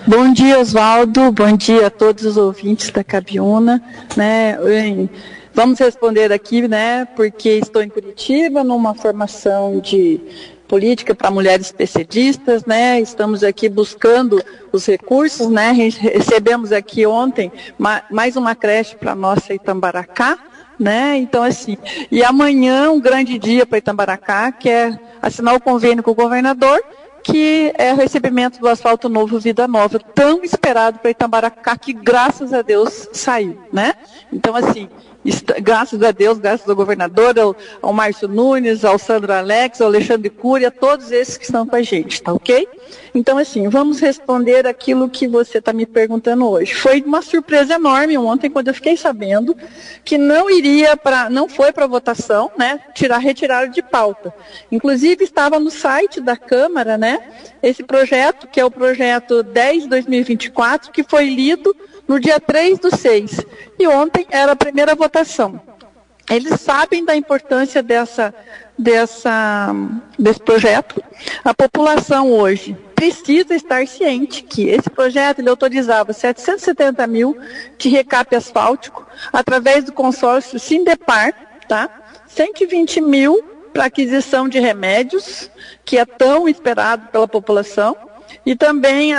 Bom dia, Oswaldo. Bom dia a todos os ouvintes da Cabiúna. Vamos responder aqui, porque estou em Curitiba, numa formação de política para mulheres PCDistas, Estamos aqui buscando os recursos, Recebemos aqui ontem mais uma creche para a nossa Itambaracá, Então, assim, e amanhã um grande dia para Itambaracá, que é assinar o convênio com o governador, que é o recebimento do asfalto novo Vida Nova, tão esperado para Itambaracá, que graças a Deus saiu, Então, assim, graças a Deus, graças ao governador, ao Márcio Nunes, ao Sandro Alex, ao Alexandre Cury, a todos esses que estão com a gente, tá ok? Então, assim, vamos responder aquilo que você está me perguntando hoje. Foi uma surpresa enorme ontem, quando eu fiquei sabendo que não foi para votação, retiraram de pauta. Inclusive, estava no site da Câmara, esse projeto, que é o projeto 10/2024, que foi lido no dia 3/6. E ontem era a primeira votação. Eles sabem da importância desse projeto. A população hoje precisa estar ciente que esse projeto ele autorizava 770 mil de recape asfáltico através do consórcio Sindepar, 120 mil para aquisição de remédios, que é tão esperado pela população, e também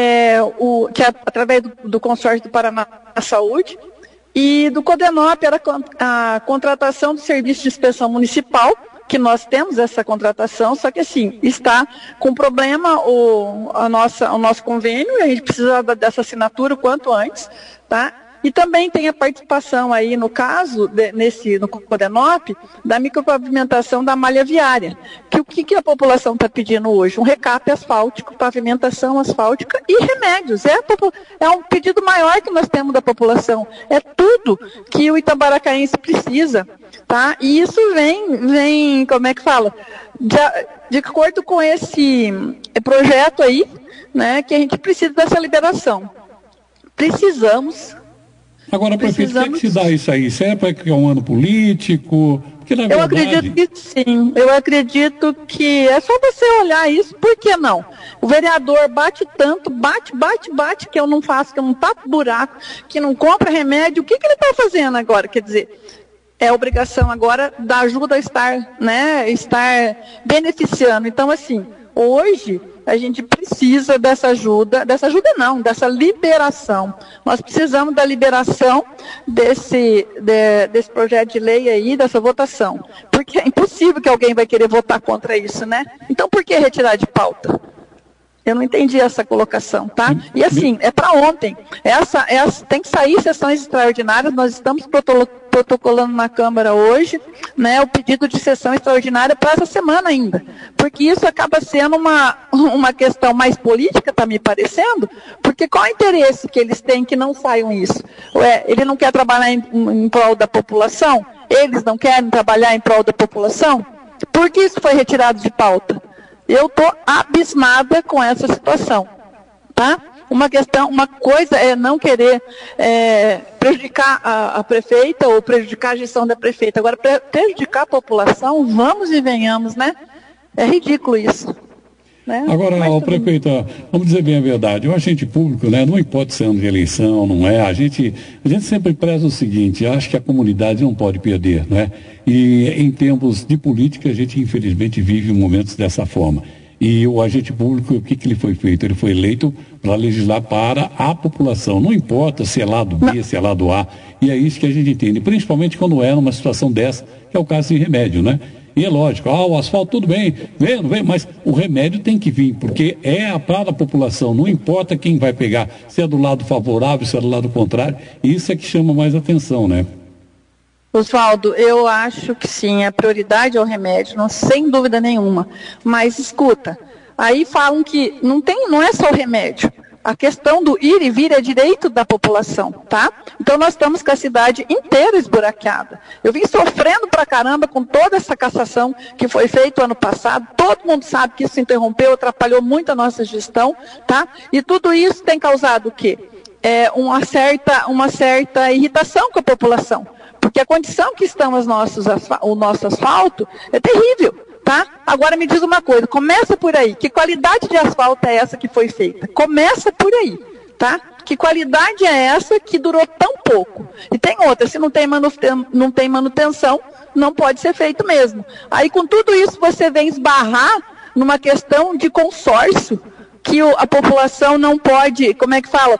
através do consórcio do Paraná Saúde, e do Codenop era a contratação do serviço de inspeção municipal, que nós temos essa contratação, só que assim, está com problema o nosso convênio, e a gente precisa dessa assinatura o quanto antes, E também tem a participação aí, no caso, no Codenop, da micropavimentação da malha viária. O que a população está pedindo hoje? Um recape asfáltico, pavimentação asfáltica e remédios. É um pedido maior que nós temos da população. É tudo que o itabaracaense precisa, E isso vem, como é que fala? De acordo com esse projeto aí, que a gente precisa dessa liberação. Agora, prefeito, o que se dá isso aí? Isso é porque é um ano político? Porque, na verdade... Eu acredito que sim. Eu acredito que é só você olhar isso. Por que não? O vereador bate tanto, bate, que eu não faço, que eu não tapo buraco, que não compra remédio. O que ele está fazendo agora? Quer dizer, é obrigação agora da ajuda a estar beneficiando. Então, assim, hoje a gente precisa dessa liberação. Nós precisamos da liberação desse projeto de lei aí, dessa votação. Porque é impossível que alguém vai querer votar contra isso, Então, por que retirar de pauta? Eu não entendi essa colocação, E assim, é para ontem. Tem que sair sessões extraordinárias, nós estamos protocolando na Câmara hoje, o pedido de sessão extraordinária para essa semana ainda. Porque isso acaba sendo uma questão mais política, está me parecendo, porque qual é o interesse que eles têm que não saiam isso? Ele não quer trabalhar em prol da população? Eles não querem trabalhar em prol da população? Por que isso foi retirado de pauta? Eu estou abismada com essa situação, Uma coisa é não querer prejudicar a prefeita ou prejudicar a gestão da prefeita. Agora, prejudicar a população, vamos e venhamos, É ridículo isso. Agora, prefeito, vamos dizer bem a verdade, o agente público, não importa se é ano de eleição, não é, a gente sempre preza o seguinte, acha que a comunidade não pode perder, E em termos de política, a gente infelizmente vive momentos dessa forma. E o agente público, o que ele foi feito? Ele foi eleito para legislar para a população, não importa se é lado B, se é lado A, e é isso que a gente entende, principalmente quando é numa situação dessa, que é o caso de remédio, E é lógico, o asfalto tudo bem, vem, mas o remédio tem que vir, porque é para a população, não importa quem vai pegar, se é do lado favorável, se é do lado contrário, isso é que chama mais atenção, Oswaldo, eu acho que sim, a prioridade é o remédio, sem dúvida nenhuma. Mas escuta, aí falam que não é só o remédio. A questão do ir e vir é direito da população, Então nós estamos com a cidade inteira esburacada. Eu vim sofrendo pra caramba com toda essa cassação que foi feita ano passado. Todo mundo sabe que isso interrompeu, atrapalhou muito a nossa gestão, E tudo isso tem causado o quê? Uma certa irritação com a população. Porque a condição que estão o nosso asfalto é terrível, tá? Agora me diz uma coisa, começa por aí, que qualidade de asfalto é essa que foi feita? Começa por aí, tá? Que qualidade é essa que durou tão pouco? E tem outra, se não tem manutenção, não pode ser feito mesmo. Aí com tudo isso você vem esbarrar numa questão de consórcio, que a população não pode, como é que fala,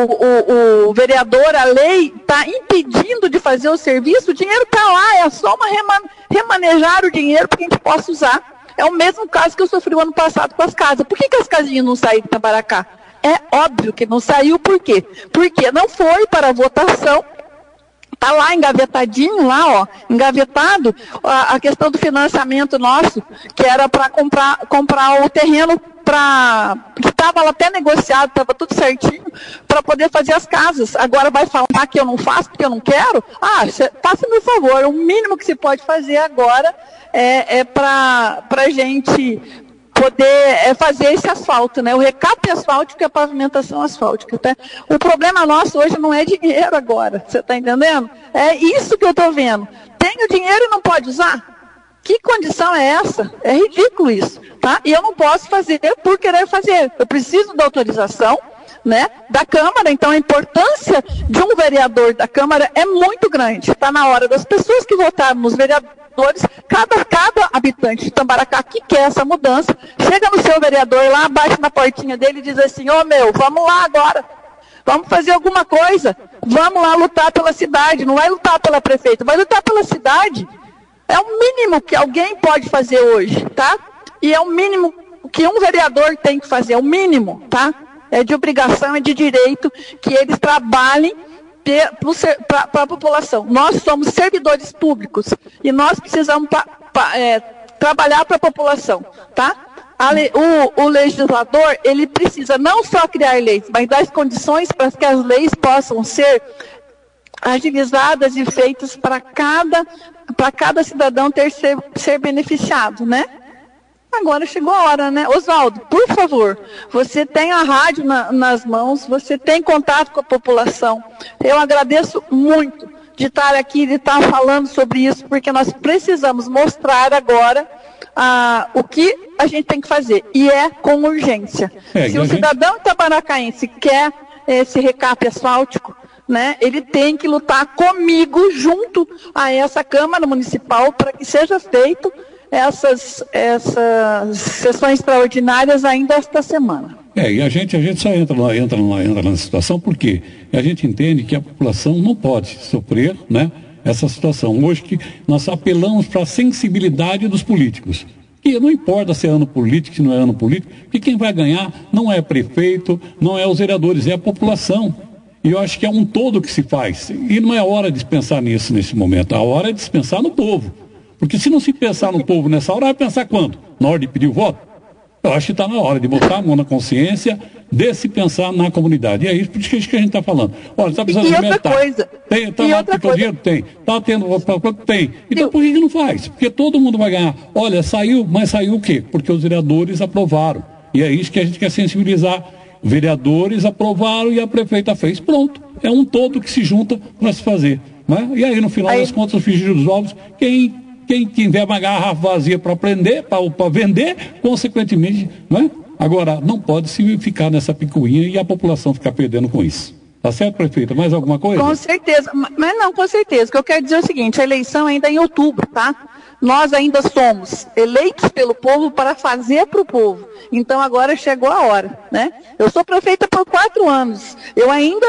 o vereador, a lei está impedindo de fazer o serviço, o dinheiro está lá, é só remanejar o dinheiro para que a gente possa usar. É o mesmo caso que eu sofri o ano passado com as casas. Por que as casinhas não saíram de Itamaracá? É óbvio que não saiu, por quê? Porque não foi para a votação. Está lá engavetadinho, lá, ó, engavetado, a questão do financiamento nosso, que era para comprar o terreno que estava lá até negociado, estava tudo certinho, para poder fazer as casas. Agora vai falar que eu não faço porque eu não quero? Faça-me um favor, o mínimo que se pode fazer agora é para a gente poder fazer esse asfalto, né? O recap asfáltico e a pavimentação asfáltica. Tá? O problema nosso hoje não é dinheiro agora, você está entendendo? É isso que eu estou vendo. Tem o dinheiro e não pode usar? Que condição é essa? É ridículo isso, tá? E eu não posso fazer por querer fazer. Eu preciso da autorização, né, da Câmara, então a importância de um vereador da Câmara é muito grande. Está na hora das pessoas que votaram nos vereadores, cada habitante de Itamaracá que quer essa mudança, chega no seu vereador lá, bate na portinha dele e diz assim, vamos lá agora, vamos fazer alguma coisa, vamos lá lutar pela cidade, não vai lutar pela prefeita, vai lutar pela cidade. É o mínimo que alguém pode fazer hoje, tá? E é o mínimo que um vereador tem que fazer, é o mínimo, tá? É de obrigação, é de direito que eles trabalhem para a população. Nós somos servidores públicos e nós precisamos trabalhar para a população, tá? O legislador, ele precisa não só criar leis, mas dar as condições para que as leis possam ser agilizadas e feitas para cada cidadão ser beneficiado, né? Agora chegou a hora, né? Oswaldo, por favor, você tem a rádio nas mãos, você tem contato com a população. Eu agradeço muito de estar aqui, de estar falando sobre isso, porque nós precisamos mostrar agora o que a gente tem que fazer, e é com urgência. Se o cidadão itabaracaense quer esse recap asfáltico, né, ele tem que lutar comigo junto a essa Câmara Municipal para que seja feito essas sessões extraordinárias ainda esta semana. E a gente só entra na situação porque a gente entende que a população não pode sofrer, né, essa situação. Hoje que nós apelamos para a sensibilidade dos políticos. E não importa se é ano político, se não é ano político, porque quem vai ganhar não é prefeito, não é os vereadores, é a população. E eu acho que é um todo que se faz. E não é hora de pensar nisso nesse momento, a hora é de pensar no povo. Porque se não se pensar no povo nessa hora, vai pensar quando? Na hora de pedir o voto? Eu acho que está na hora de botar a mão na consciência de se pensar na comunidade. E é isso por isso que a gente está falando. Olha, está precisando de alimentar. Tem, está lá porque o dinheiro tem. Está tendo, tem. Então por que não faz? Porque todo mundo vai ganhar. Olha, saiu, mas saiu o quê? Porque os vereadores aprovaram. E é isso que a gente quer sensibilizar. Vereadores aprovaram e a prefeita fez. Pronto. É um todo que se junta para se fazer. Né? E aí, no final das contas, os frigir dos ovos, quem tiver uma garrafa vazia para prender, para vender, consequentemente, né? Agora, não pode se ficar nessa picuinha e a população ficar perdendo com isso. Tá certo, prefeita? Mais alguma coisa? Com certeza, mas não, com certeza. O que eu quero dizer é o seguinte, a eleição ainda é em outubro, tá? Nós ainda somos eleitos pelo povo para fazer para o povo. Então agora chegou a hora, né? Eu sou prefeita por 4 anos. Eu ainda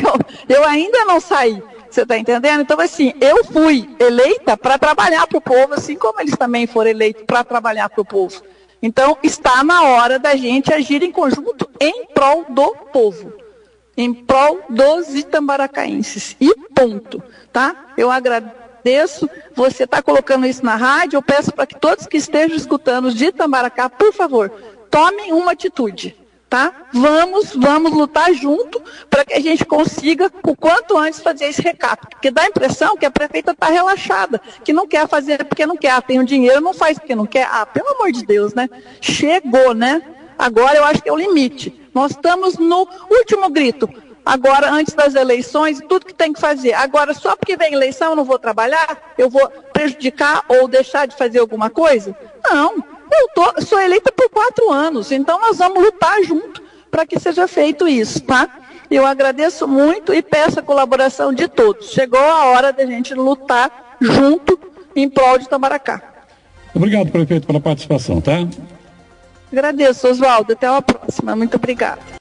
não saí. Você está entendendo? Então, assim, eu fui eleita para trabalhar para o povo, assim como eles também foram eleitos para trabalhar para o povo. Então, está na hora da gente agir em conjunto em prol do povo, em prol dos itambaracaenses. E ponto, tá? Eu agradeço, você está colocando isso na rádio, eu peço para que todos que estejam escutando de Itamaracá, por favor, tomem uma atitude. Tá? Vamos lutar junto para que a gente consiga, o quanto antes, fazer esse recap. Porque dá a impressão que a prefeita está relaxada, que não quer fazer porque não quer. Tem o dinheiro, não faz porque não quer. Pelo amor de Deus, né? Chegou, né? Agora eu acho que é o limite. Nós estamos no último grito. agora antes das eleições, tudo que tem que fazer. Agora, só porque vem eleição eu não vou trabalhar? Eu vou prejudicar ou deixar de fazer alguma coisa? Não, eu sou eleita por 4 anos, então nós vamos lutar junto para que seja feito isso, tá? Eu agradeço muito e peço a colaboração de todos. Chegou a hora da gente lutar junto em prol de Itamaracá. Obrigado, prefeito, pela participação, tá? Agradeço, Oswaldo. Até a próxima. Muito obrigada.